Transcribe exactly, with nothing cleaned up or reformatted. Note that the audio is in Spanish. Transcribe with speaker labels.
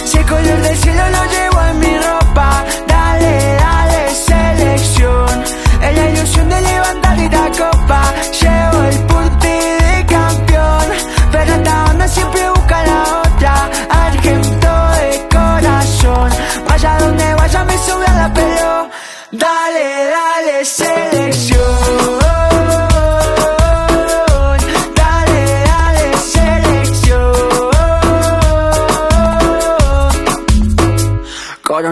Speaker 1: Si el color del cielo lo llevo en mi ropa. Dale, dale, selección. Es la ilusión de levantar esta copa. Llevo el punti de campeón, pero esta onda siempre busca la otra. Argento de corazón, vaya donde vaya me sube a la pelota. Dale, dale, selección.